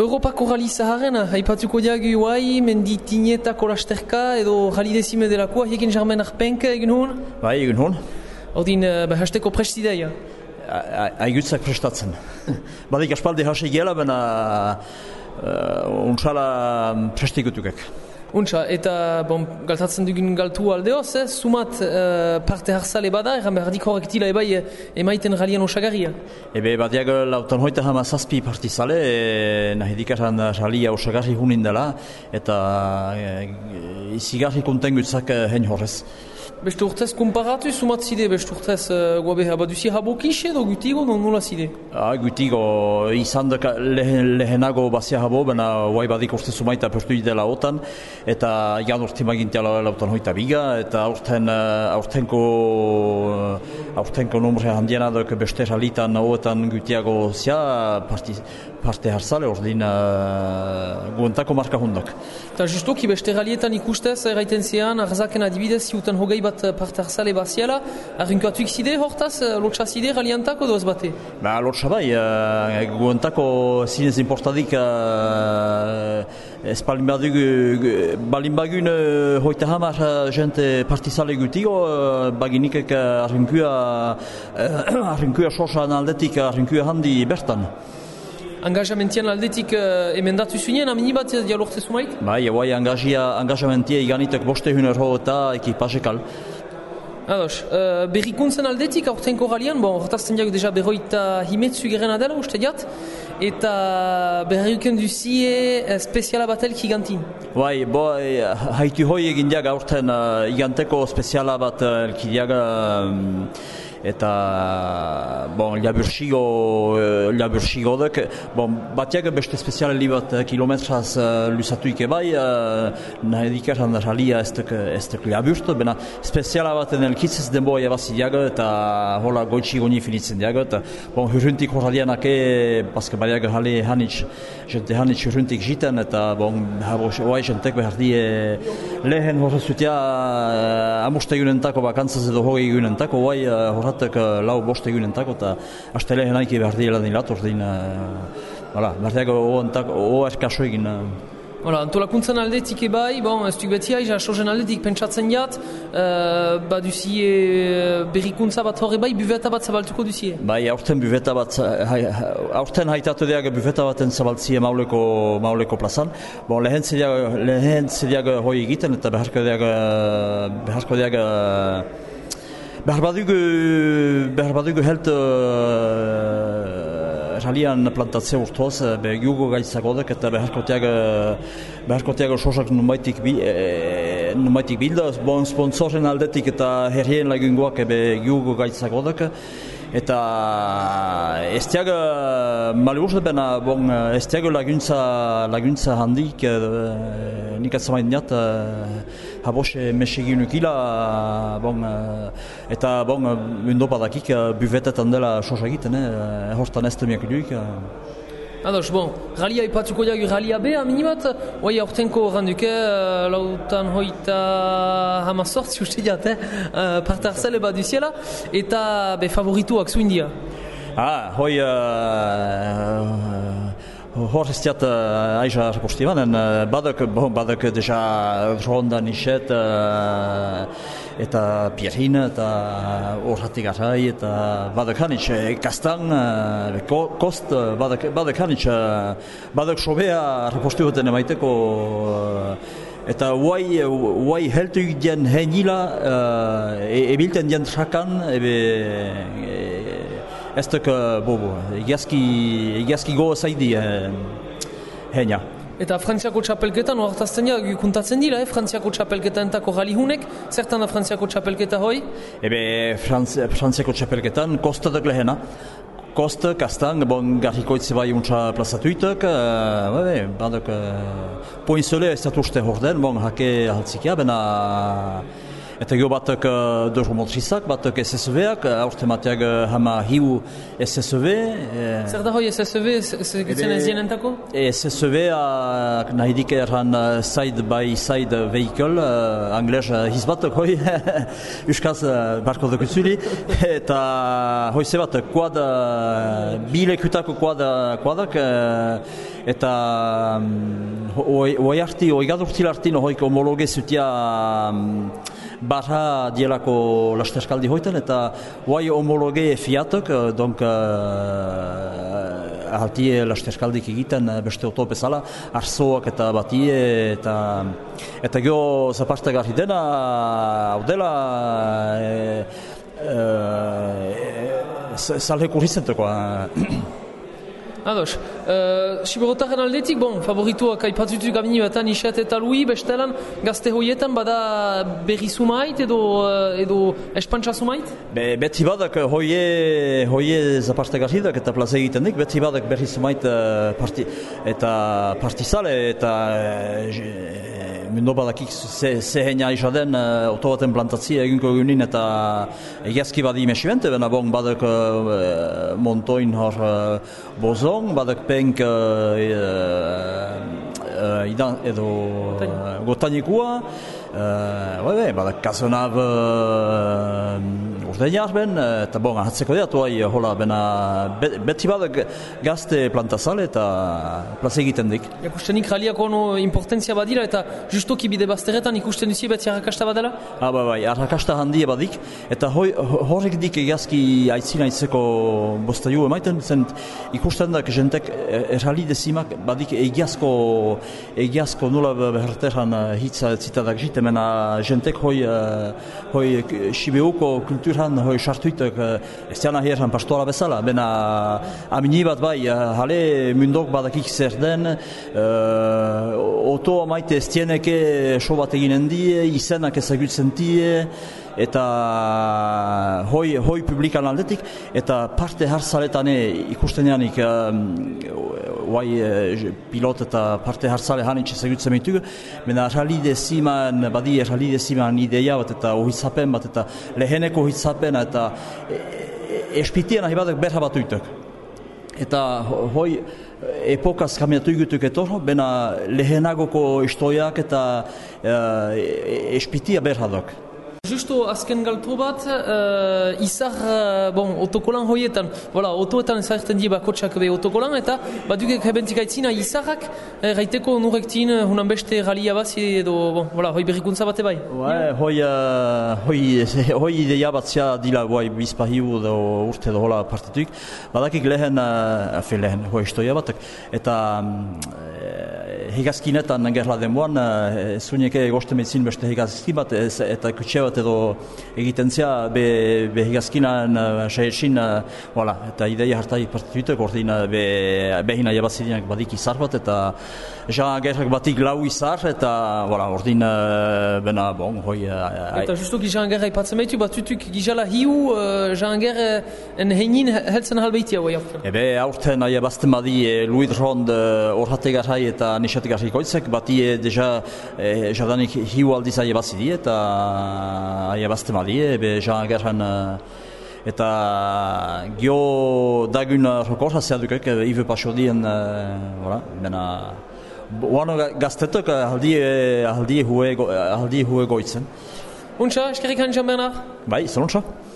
Europako rali zaharren, haipatuko diagu guai, menditinetako lasterka edo rali dezime delakoa, hiekin jarmen arpenk egin hon? Bai, egin hon. Ordin, hasteko prestideia? Aigutzak prestatzen. Badik aspaldi hasi gela, baina untsala prestikutukak. Untsa, eta galtatzen dugun galtu aldeoz, sumat parte harzale bada, erran behardik horrek dila ebai emaiten ralian osagarria? Ebe badiak lautan hoita hama zazpi partizale, nahi dikaran ralia osagarri hunin dela, eta izigarri kontengutzak hein horrez. Beste urtez komparatu, sumat zide, beste urtez guabe baduzi habokix edo gutigo, nola zide? Gutigo, izan lehenago bazia habo, baina guai badik urte sumaita pertu idela otan, eta igan urte magintia lautan hoita biga, eta aurtenko nombre handiena duk beste ralitan oetan gutiago zia parte hartzale, ordin guentako marka hundak. Eta justoki beste ralietan ikustez, erraiten zean, arzaken adibidez, ziutan hogei bat parte hartzale baziala, arrinkoatuik zide hortaz, lotxa zide raliantako doaz bate? Lotxa bai, guentako zinez importadik ez balin bagun hoita hamar jente partizale gutigo, baginikek arrinkua sosan aldetik arrinkua handi bertan. Angajamentian aldetik emendatu zuen, amini bat dialogte zumait? Bai, angajamentia iganitek boste hunero eta ekipazekal. Ados, berrikuntzen aldetik aurtenko ralian, hortazten diago deja berroita himetzu geren adela, uste diat, eta berriuken duzie speziala batel gigantin. Bai, haitu hoi egin diaga aurten iganteko speziala bat elkidiaga, eta labursigo duk, batiak beste spezialeli bat kilometraz lusatuik ebai, nahi dikaran ralia ez duk laburstu, bena speziala baten elkitzez denboa ebazi diaga, eta hola goitsi goni finitzen diaga, eta hurruntik horralianake, paske badiak jente hanitz hurruntik jiten, eta hoai jentek behar die lehen horrezutia amuste egunentako bakantzaz edo hogei egunentako, hoai horretak lau boste egunentako, eta haste lehen haiki behar diela dinlatu, behar diago hoa eskaso egin. Antolakuntzen aldetik ebai, ez duk beti haiz, asozen aldetik pentsatzen jat, baduzie berrikuntza bat horre bai, buveta bat zabaltuko duzie? Bai, aurten haitatu diago buveta baten zabaltzie mauleko plazan. Lehen zediago hoi egiten, eta beharko diago behar badugu helt ralian plantatzea urtoz, jugo gaitzagodek, eta beharkotiago sosak numaitik bilda, sponsoren aldetik eta herrien lagungoak jugo gaitzagodek, eta ez tiago malibuzet bena, ez tiago laguntza handik, nik atzamain diat, habose meseginukila, eta mundopadakik bufetetan dela sosa egiten, hortan ez temiak duik. Ados, ralia ipatuko diagu ralia B, aminibat, oai aurtenko randuke, lautan hoita hamazortzi uste diat, parte hartzale bat duziela, eta favorituak zuindia. Hoi hor ez diat aiza repostibanen, badak deja Ronda Nichet eta Pierrine eta horretik arrai eta badak hanitz kastan, kost, badak hanitz, badak sobea repostibaten emaiteko eta huai heltu dien henila ebilten dien trakan ez duk egiazki goa zaidi heina. Eta Frantziako txapelketan, hortazten dira, kuntatzen dira, Frantziako txapelketan entako ralihunek, zertan da Frantziako txapelketa hoi? Frantziako txapelketan kostadak lehena. Kosta, kastan, garrikoitze bai untsa plazatuitak, badak poinzole ez dut uste horden, hake haltzikia, bena Eta gero batek dojo motrizak, batek SSV-ak, aurte mateak hama hiu SSV. Zer da hoi SSV, segitzen ez dienentako? SSV nahi dik erran side by side vehicle, angles hizbatek hoi, euskaz barko dokutzuli, eta hoi zebat quad, bilekutako quadak, eta hoi gadurtil artin hoik homologe zutia barra dielako lasterskaldi hoiten, eta hoi homologe fiatok, donc ahaltie lasterskaldik egiten beste oto bezala, arzoak eta batie, eta gero zapastak garri dena, hau dela, salheko rizenteko. Ados, Siberotaren aldetik, favorituak aipatutuk amini batan Ixet eta Lui, bestelan gazte hoietan bada berri sumait edo espantsa sumait? Beti badak hoie zaparte garridak eta plaza egiten dik, beti badak berri sumait eta partizale eta mundo badakik zeheina izaden oto baten plantatzia eginko egunin eta egiazki badi imesibente, bena badak montoin hor bozon, badak penk idan edo gotanikua, badak kazonab urdein ben, eta ahatzeko deatu hola, beti badak gazte plantazale eta plaza egiten dik. Ikustenik raliak ono importantzia badira eta justoki bide bazteretan ikusten duzi beti arrakasta badala? Bai, arrakasta handia badik, eta horrek dik egazki aitzina aitzeko bostaiu emaiten, zen ikusten dak jentek errali dezimak badik egiazko nula beherteran hitza zitadak jite, mena jentek hoi Sibeuko kulturan hoi sartuitek ez diana hierran pastoala bezala, bena amini bat bai, hale mundok badakik zer den, oto maite ez dieneke so bat eginen die, izenak ezagutzen die, eta hoi publikan aldetik, eta parte hartzaletane ikusten janik pilot eta parte hartzale hanitxe ezagutzen mitugu, mena badi erralideziman ideia bat eta ohitzapen bat eta leheneko ohitzapen eta espitien ahi badak berra bat uitek. Eta hoi epokaz kamiatu igutuk etorro, bena lehenagoko istoiak eta espitia berra dok. Justo azken galtro bat, izar, otokolan hoietan, otoetan ezagirten die bakotxak be otokolan, eta badukek hebentik aitzina izarrak, gaiteko nurrektin hunan beste ralia bazi edo, hoi berrikuntza bate bai? Hoi ideia batzia dila bizpahiu edo urte edo hola partituk, badakik lehen, hoi istoia batek, eta hegazkinetan gerla denboan, zuineke egosten metzin beste hegazki bat, eta kutxe bat edo egiten zea be hegazkinan saietzin, eta ideia hartai partituitek, ordin behina jabazidinak badik izar bat, eta gerrak batik lau izar, eta ordin bena, hoi... Eta justuk izan gerra ipatzen behitu, batutuk gizala hiu, izan gerra heinin heltzen halbeitia hoi aurten? Aurten jabazten badi Luid Rond orhate garrai eta nisat garrai koitzek, bati deja jadanik hiu aldiz jabazidi eta jabazten badi, izan gerran eta gio dagun rokorra zeadukek, Ive Pasodien, bena... Oano gaztetok aldi hue goitzen. Untxa, eskerrik handian Bernard? Bai, zelontxa.